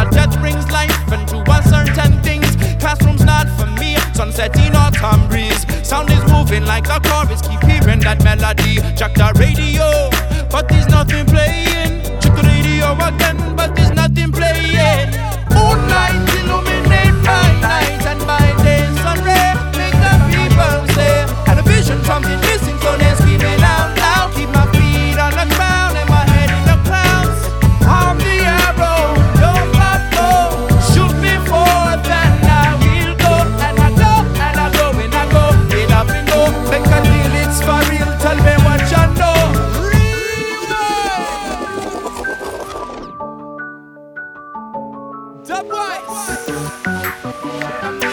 But death brings life and to a certain things. Classroom's not for me, sunset in autumn breeze. Sound is moving like a chorus, keep hearing that melody. Check the radio, but there's nothing playing. Check the radio again, but there's nothing playing. Moonlight illuminate my night, and my days sun ray make the people say. And a vision from the missing, so they're screaming out loud. Keep my feet on the ground and my head in the clouds. I'm the arrow, don't let go. Shoot me forth and I will go. And I go, and I go, and I go. Get up and go, make a deal, it's for real. Tell me what you know. The boys.